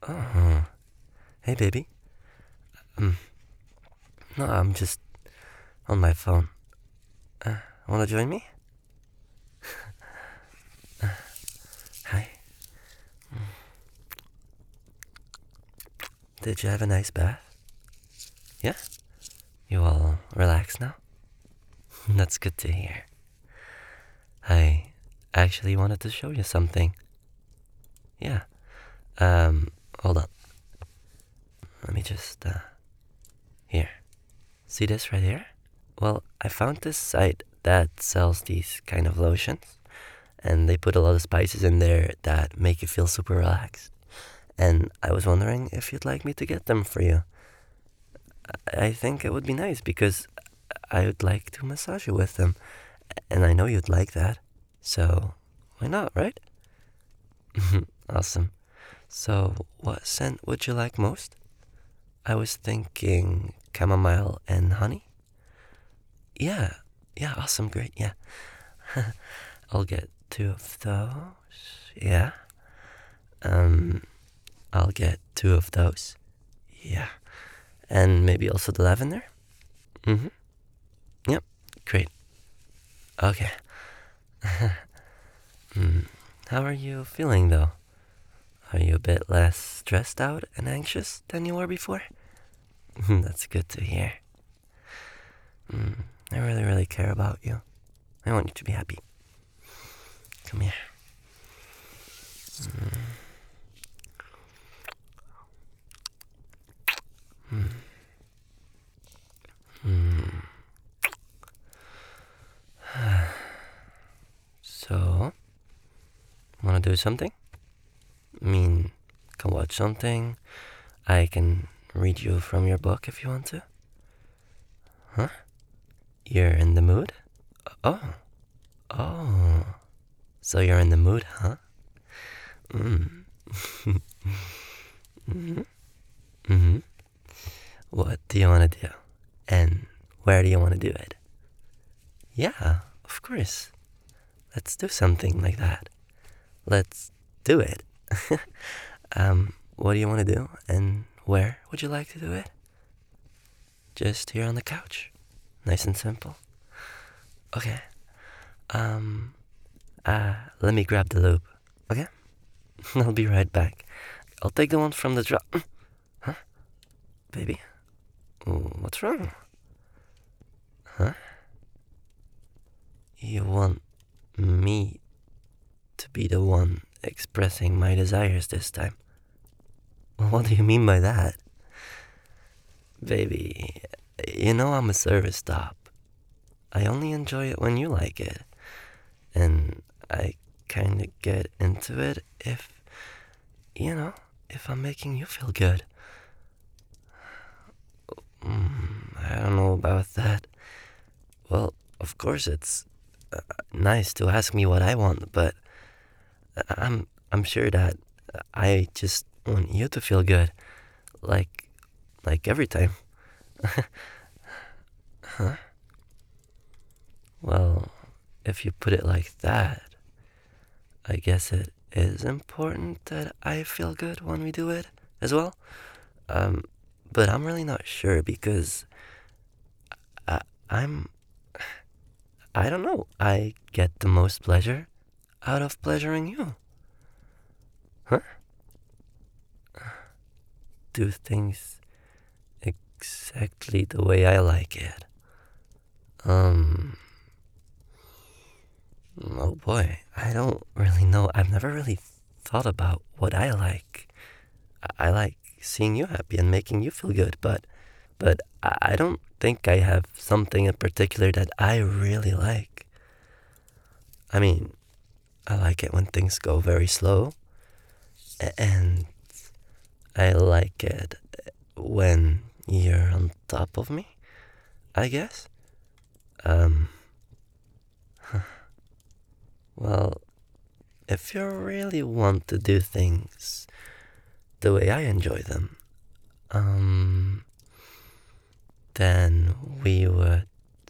Oh, hey, baby. Um, no, I'm just on my phone. Wanna join me? Hi. Did you have a nice bath? Yeah? You all relaxed now? That's good to hear. I actually wanted to show you something. Yeah. Hold on. Let me just, here. See this right here? Well, I found this site that sells these kind of lotions, and they put a lot of spices in there that make you feel super relaxed. And I was wondering if you'd like me to get them for you. I think it would be nice because I would like to massage you with them, and I know you'd like that. So, why not, right? Awesome. So, what scent would you like most? I was thinking chamomile and honey. Yeah, yeah, awesome, great, yeah. I'll get two of those. Yeah. Um, I'll get two of those. Yeah. And maybe also the lavender? Mm-hmm. Yep, great. Okay. How are you feeling though? Are you a bit less stressed out and anxious than you were before? That's good to hear. I really, really care about you. I want you to be happy. Come here. So, wanna do something? I mean, can watch something. I can read you from your book if you want to. Huh? You're in the mood? Oh. Oh. So you're in the mood, huh? Mm. Mm-hmm. Mm-hmm. What do you want to do? And where do you want to do it? Yeah, of course. Let's do something like that. Let's do it. What do you want to do? And where would you like to do it? Just here on the couch. Nice and simple. Okay. Um, let me grab the loop. Okay? I'll be right back. I'll take the one from the drop. Huh? Baby? What's wrong? Huh? You want me to be the one expressing my desires this time? What do you mean by that? Baby, you know I'm a service stop. I only enjoy it when you like it. And I kinda get into it if, if I'm making you feel good. I don't know about that. Well, of course it's nice to ask me what I want, but I'm sure that I just want you to feel good, like every time. Huh? Well, if you put it like that, I guess it is important that I feel good when we do it as well. Um, but I'm really not sure because I, I'm I don't know. I get the most pleasure out of pleasuring you. Huh? Do things exactly the way I like it. Um, oh boy, I don't really know. I've never really thought about what I like. I like seeing you happy and making you feel good, but I don't think I have something in particular that I really like. I mean, I like it when things go very slow, and I like it when you're on top of me, I guess. Um, well, if you really want to do things the way I enjoy them, then we would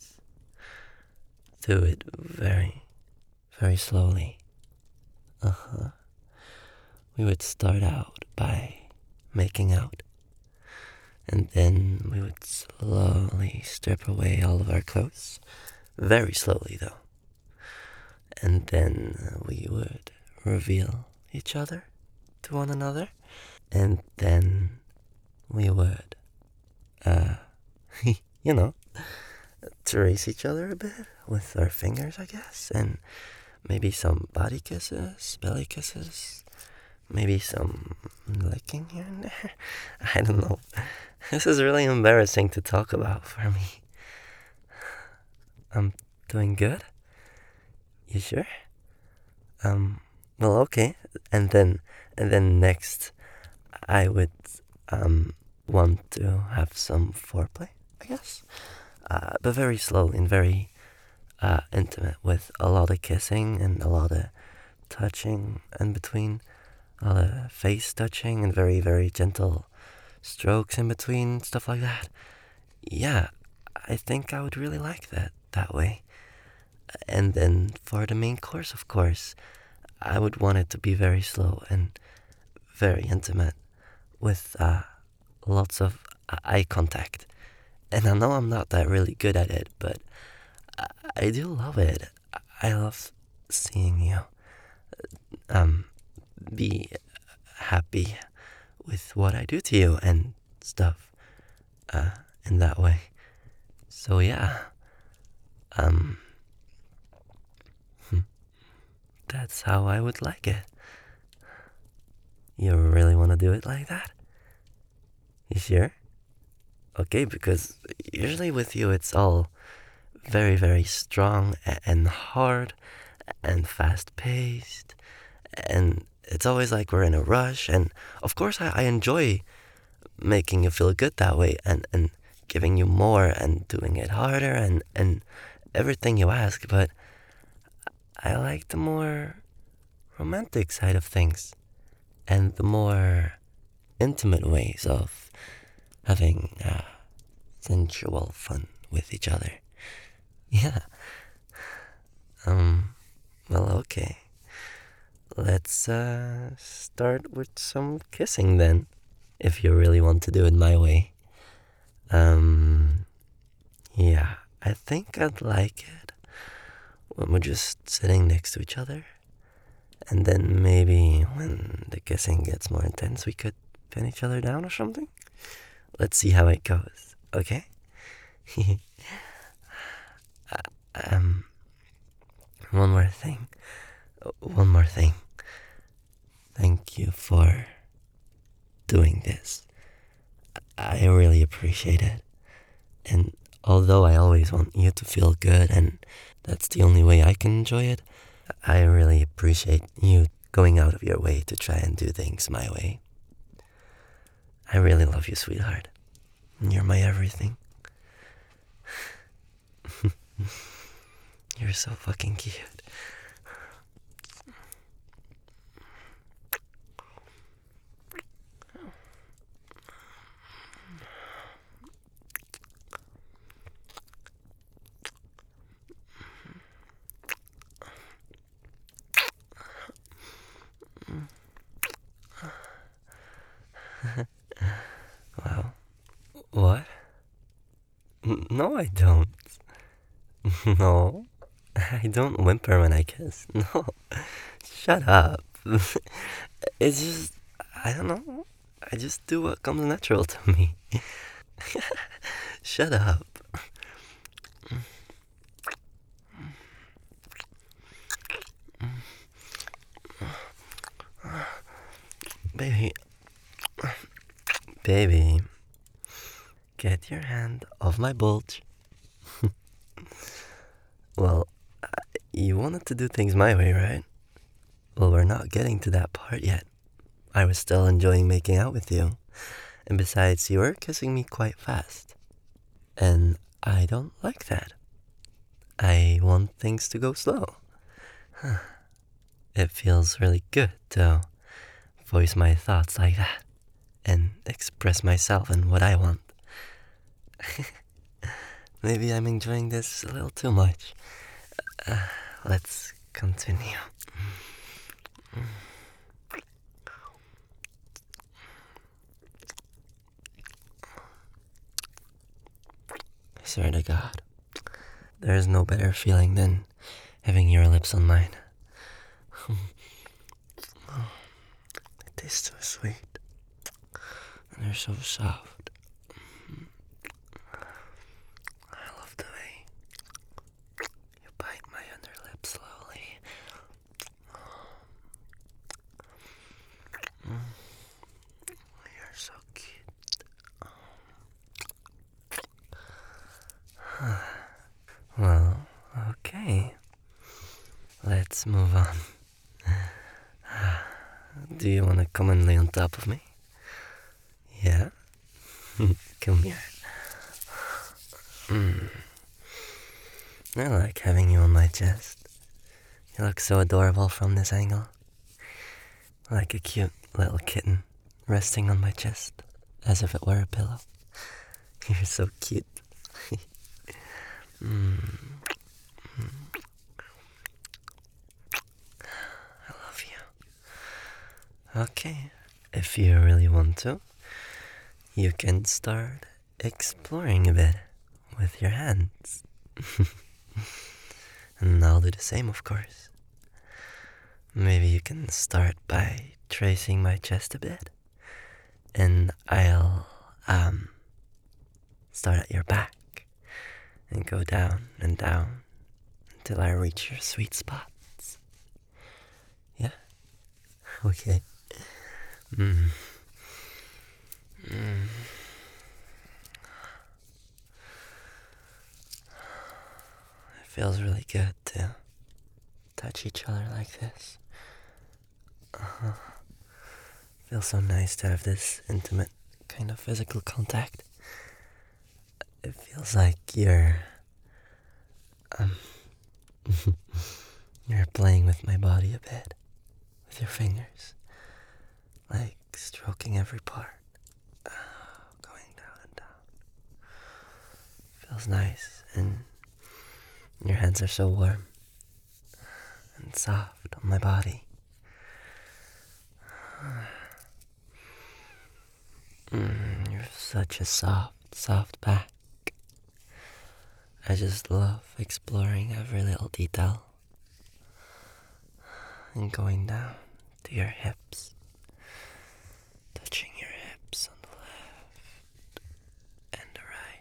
do it very, very slowly. Uh huh. We would start out by making out. And then we would slowly strip away all of our clothes. Very slowly, though. And then we would reveal each other to one another. And then we would, uh, you know, trace each other a bit with our fingers, I guess. And maybe some body kisses, belly kisses. Maybe some licking here and there. I don't know. This is really embarrassing to talk about for me. I'm doing good? You sure? Well, okay. And then next, I would, want to have some foreplay, I guess. But very slowly and very, intimate with a lot of kissing and a lot of touching in between. A lot of face touching and very, very gentle strokes in between, stuff like that. Yeah, I think I would really like that way. And then for the main course, of course, I would want it to be very slow and very intimate with lots of eye contact. And I know I'm not that really good at it, but I do love it. I love seeing you um, be happy with what I do to you and stuff in that way. So yeah, um, that's how I would like it. You really want to do it like that? You sure? Okay, because usually with you it's all very, very strong and hard and fast paced, and it's always like we're in a rush. And of course, I enjoy making you feel good that way and giving you more and doing it harder and everything you ask, but I like the more romantic side of things and the more intimate ways of having sensual fun with each other. Yeah. Well, okay. Let's start with some kissing then, if you really want to do it my way. Yeah, I think I'd like it when we're just sitting next to each other. And then maybe when the kissing gets more intense, we could pin each other down or something. Let's see how it goes, okay? um, one more thing. One more thing. Thank you for doing this. I really appreciate it. And although I always want you to feel good, and that's the only way I can enjoy it, I really appreciate you going out of your way to try and do things my way. I really love you, sweetheart. You're my everything. You're so fucking cute. Wow. What? No, I don't. No. I don't whimper when I kiss. No. Shut up. It's just, I don't know. I just do what comes natural to me. Shut up. Baby. Baby. Get your hand off my bulge. Well, you wanted to do things my way, right? Well, we're not getting to that part yet. I was still enjoying making out with you. And besides, you were kissing me quite fast. And I don't like that. I want things to go slow. It feels really good to voice my thoughts like that and express myself and what I want. Maybe I'm enjoying this a little too much. Let's continue. swear to God, there is no better feeling than having your lips on mine. It tastes so sweet, and they're so soft. I love the way you bite my underlip slowly. You're so cute. Well, okay. Let's move on. Do you want to come and lay on top of me? Yeah? Come here. I like having you on my chest. You look so adorable from this angle. Like a cute little kitten resting on my chest, as if it were a pillow. You're so cute. I love you. Okay, if you really want to, you can start exploring a bit with your hands. And I'll do the same, of course. Maybe you can start by tracing my chest a bit, and I'll start at your back and go down and down until I reach your sweet spots. Yeah? Okay. It feels really good to touch each other like this. Feels so nice to have this intimate kind of physical contact. It feels like you're you're playing with my body a bit with your fingers, like stroking every part, going down and down. Feels nice, and your hands are so warm and soft on my body. You're such a soft back. I just love exploring every little detail and going down to your hips, touching your hips on the left and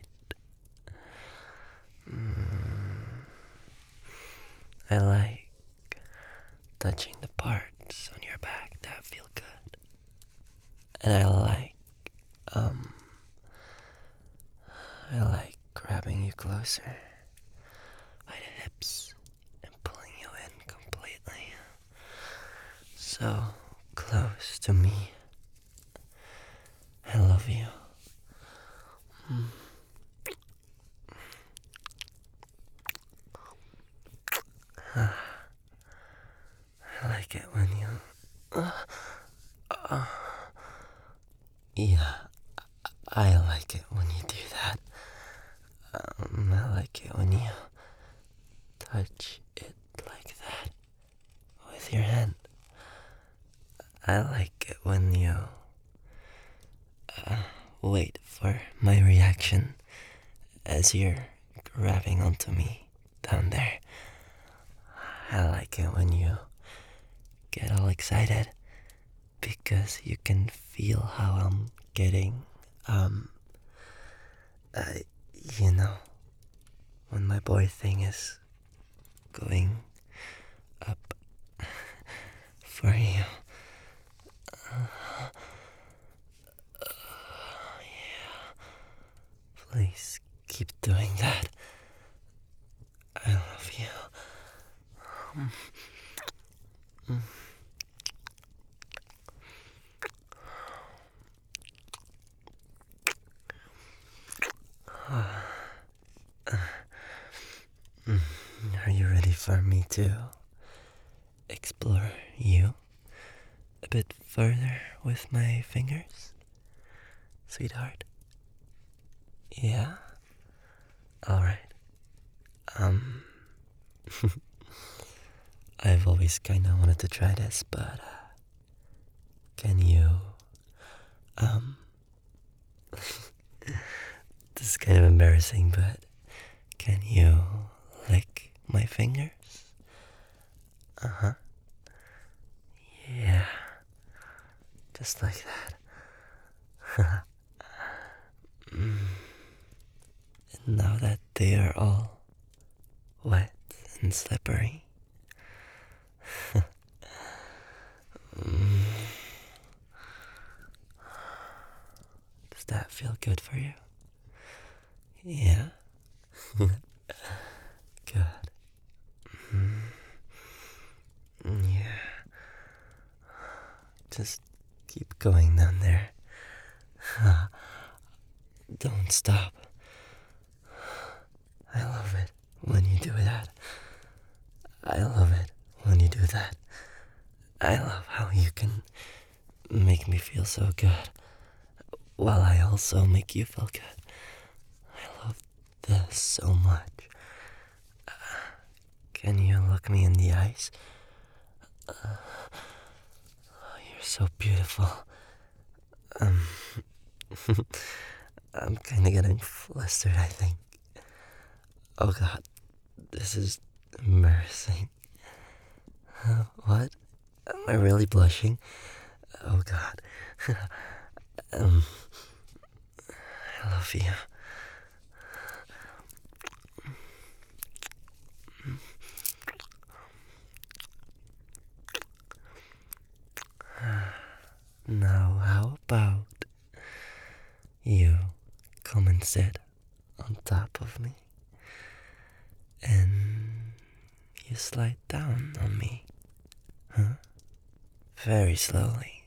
the right. I like touching the parts on your back that feel good, and I like grabbing you closer by the hips and pulling you in completely. So close to me. I love you. I like it when you... Yeah, I like it when you do that. I like it when you touch it like that with your hand. I like it when you wait for my reaction as you're grabbing onto me down there. I like it when you get all excited because you can feel how I'm getting, you know, when my boy thing is going up for you. Yeah. Please keep doing that. I love you. Are you ready for me to explore you a bit further with my fingers, sweetheart? Yeah? Alright. I've always kinda wanted to try this, but, can you, this is kind of embarrassing, but Can you lick my fingers? Uh huh. Yeah, just like that. Mm. And now that they are all wet and slippery, mm, does that feel good for you? Yeah? Good. Mm. Yeah. Just keep going down there. Don't stop. I love it when you do that. I love it when you do that. I love how you can make me feel so good while I also make you feel good. I love this so much. Can you look me in the eyes? You're so beautiful. Um, I'm kinda getting flustered, I think. Oh god, this is embarrassing. What? Am I really blushing? Oh god. um, I love you. Now, how about you come and sit on top of me and you slide down on me, huh? Very slowly.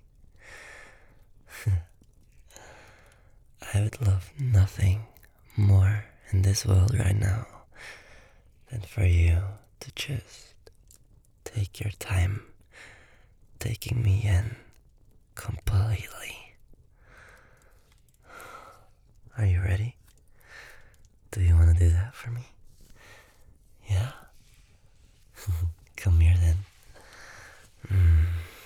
I would love nothing more in this world right now than for you to just take your time taking me in completely. Are you ready? Do you want to do that for me? Yeah? Come here then. Mm.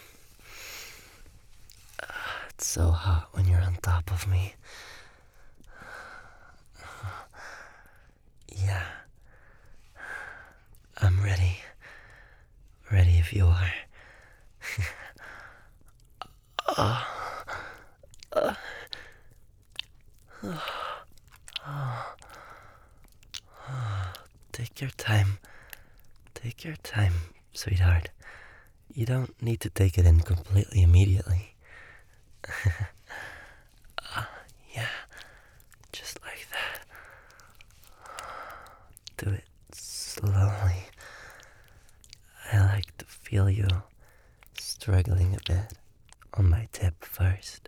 It's so hot when you're on top of me. Yeah. I'm ready. Ready if you are. Take your time. Take your time, sweetheart. You don't need to take it in completely immediately. Yeah, just like that. Do it slowly. I like to feel you struggling a bit on my tip first.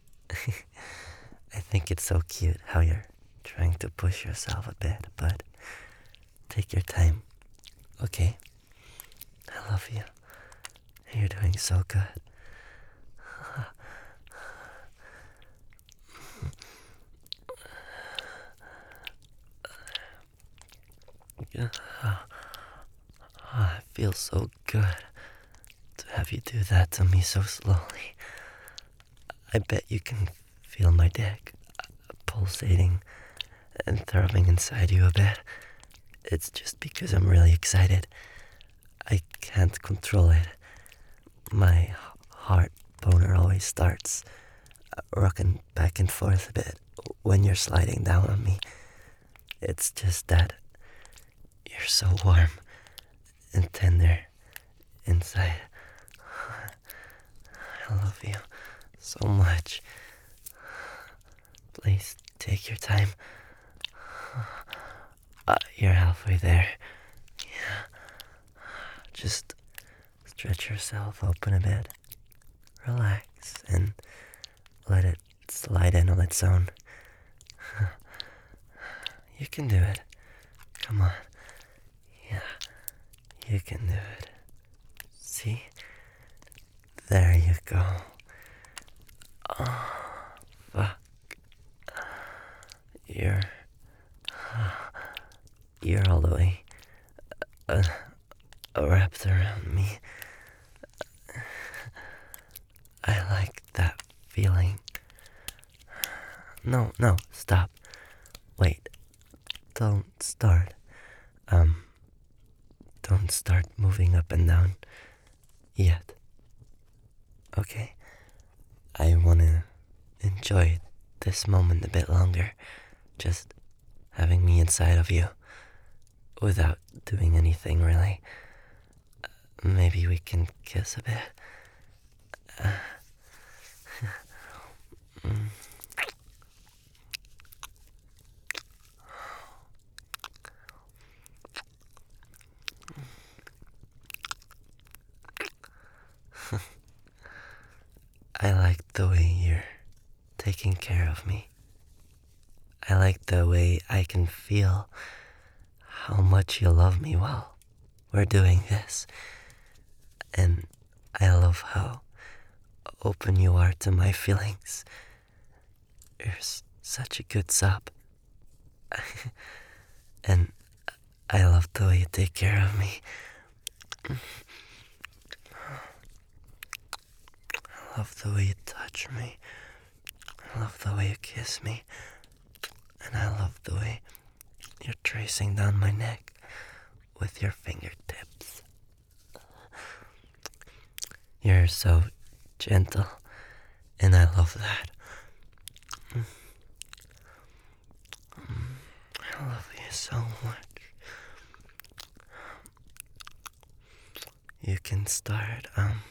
I think it's so cute how you're trying to push yourself a bit, but take your time, okay? I love you. You're doing so good. Yeah. It feels so good to have you do that to me so slowly. I bet you can feel my dick pulsating and throbbing inside you a bit. It's just because I'm really excited. I can't control it. My heart boner always starts rocking back and forth a bit when you're sliding down on me. It's just that you're so warm and tender inside. I love you so much. Please take your time. You're halfway there. Yeah. Just stretch yourself open a bit. Relax and let it slide in on its own. You can do it. Come on. Yeah, you can do it. See? There you go. Oh, fuck. You're... You're all the way wrapped around me. I like that feeling. No, stop. Wait. don't start, um, don't start moving up and down yet. Okay? I wanna enjoy this moment a bit longer, just having me inside of you without doing anything really. Maybe we can kiss a bit. I like the way you're taking care of me. I like the way I can feel how much you love me while we're doing this. And I love how open you are to my feelings. You're such a good sub. And I love the way you take care of me. I love the way you touch me. I love the way you kiss me. And I love the way you're tracing down my neck with your fingertips. You're so gentle, and I love that. I love you so much. You can start,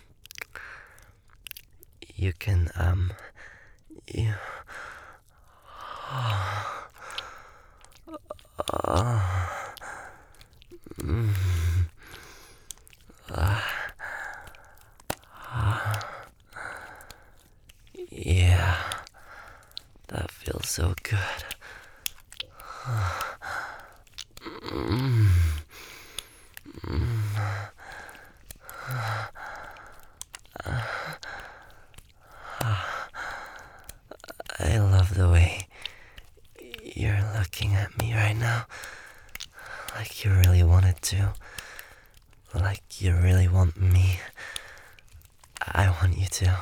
you can, you, yeah, that feels so good. I love the way you're looking at me right now, like you really wanted to, like you really want me. I want you to.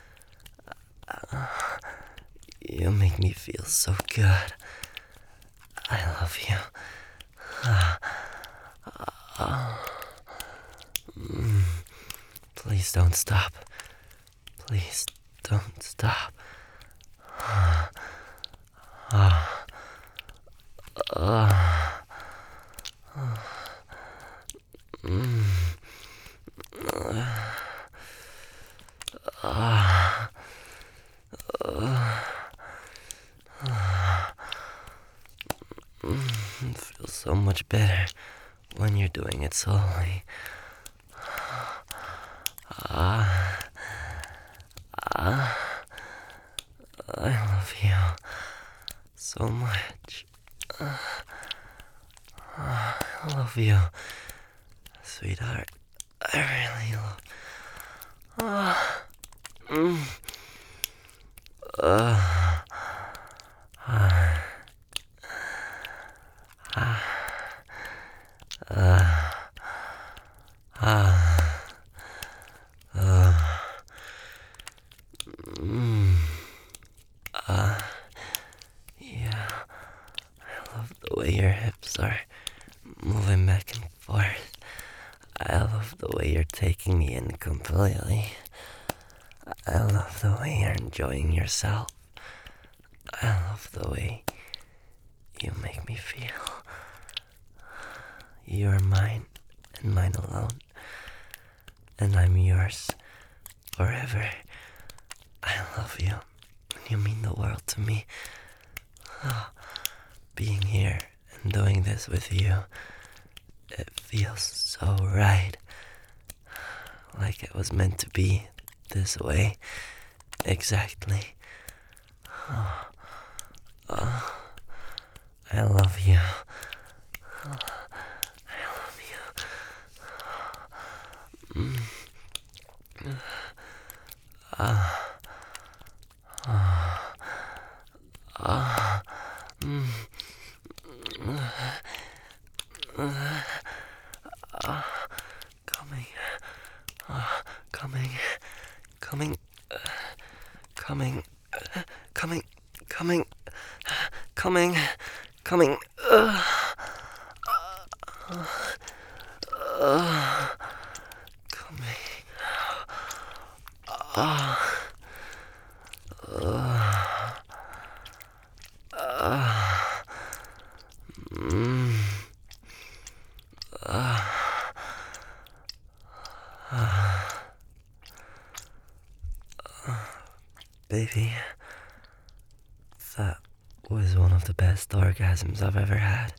You make me feel so good. I love you. Please don't stop. Please don't stop. It feels so much better when you're doing it slowly. I love you so much. I love you, sweetheart. I really love. Yeah, I love the way your hips are moving back and forth. I love the way you're taking me in completely. I love the way you're enjoying yourself. I love the way you make me feel. You're mine and mine alone. And I'm yours forever. I love you. You mean the world to me. Being here and doing this with you, it feels so right. Like it was meant to be this way. Exactly. I love you. I love you. Coming, coming, coming, coming, coming, coming, coming, coming. Come here. Baby, that was one of the best orgasms I've ever had.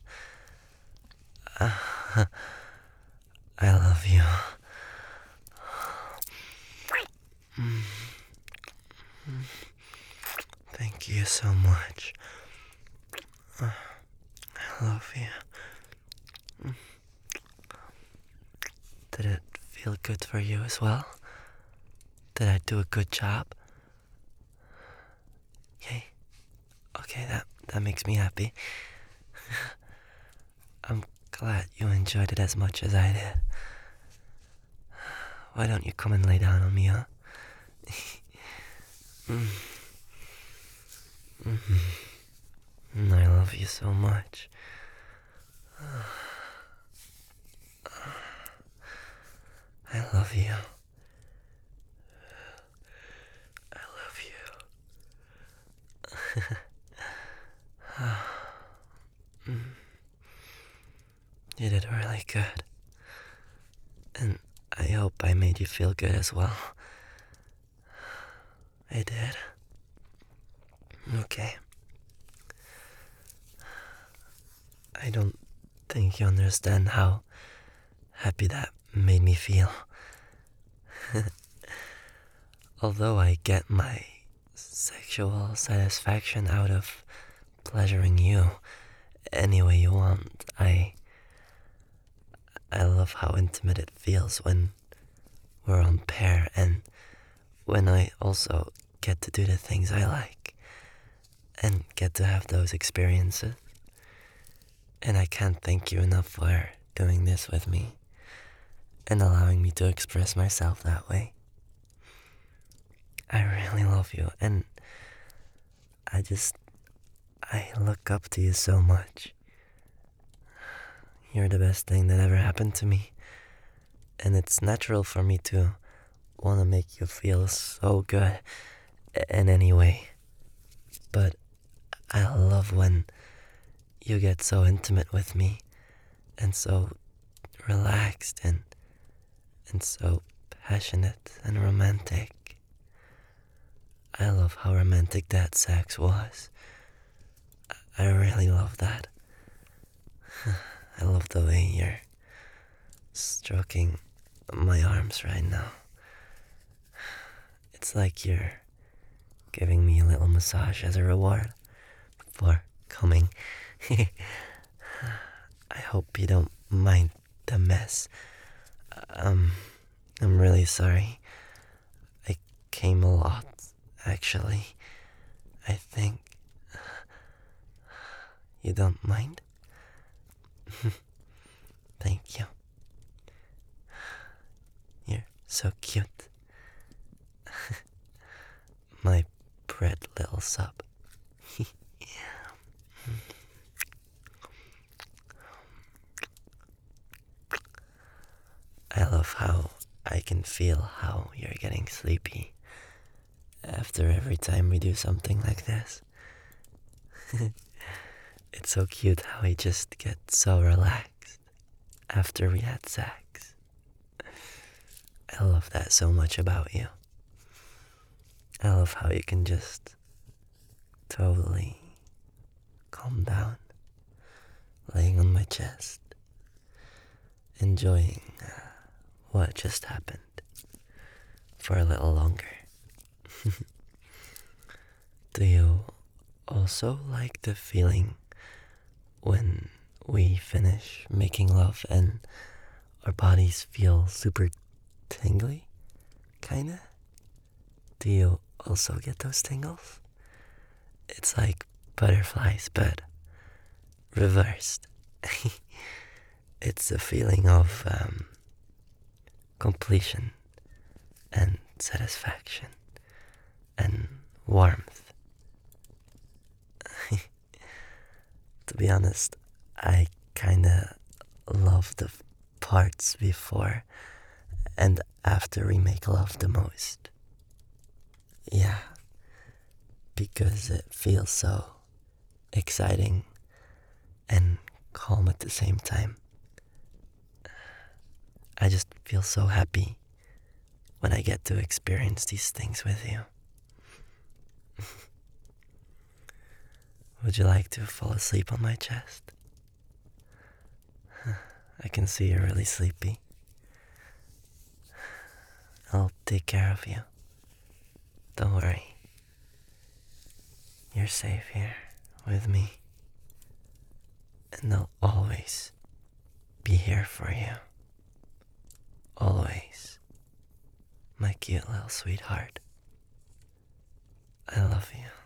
I love you. Thank you so much. I love you. Did it feel good for you as well? Did I do a good job? Yay. Okay, that makes me happy. I'm glad you enjoyed it as much as I did. Why don't you come and lay down on me, huh? I love you so much. I love you. I love you. You did really good. And I hope I made you feel good as well. I did. Okay. I don't think you understand how happy that made me feel. Although I get my sexual satisfaction out of pleasuring you any way you want, I love how intimate it feels when we're on pair and when I also get to do the things I like and get to have those experiences. And I can't thank you enough for doing this with me and allowing me to express myself that way. I really love you, and I look up to you so much. You're the best thing that ever happened to me, and it's natural for me to want to make you feel so good in any way. But I love when you get so intimate with me and so relaxed and so passionate and romantic. I love how romantic that sex was. I really love that. I love the way you're stroking my arms right now. It's like you're giving me a little massage as a reward for coming. I hope you don't mind the mess. I'm really sorry. I came a lot, actually. I think you don't mind? Thank you. You're so cute. My bread little sub. I love how I can feel how you're getting sleepy after every time we do something like this. It's so cute how we just get so relaxed after we had sex. I love that so much about you. I love how you can just totally calm down, laying on my chest, enjoying what just happened for a little longer. Do you also like the feeling when we finish making love and our bodies feel super tingly? Kinda? Do you also get those tingles? It's like butterflies, but reversed. It's a feeling of completion and satisfaction and warmth. To be honest, I kinda love the parts before and after we make love the most. Yeah, because it feels so exciting and calm at the same time. I just feel so happy when I get to experience these things with you. Would you like to fall asleep on my chest? I can see you're really sleepy. I'll take care of you. Don't worry. You're safe here with me. And I'll always be here for you. Always. My cute little sweetheart. I love you.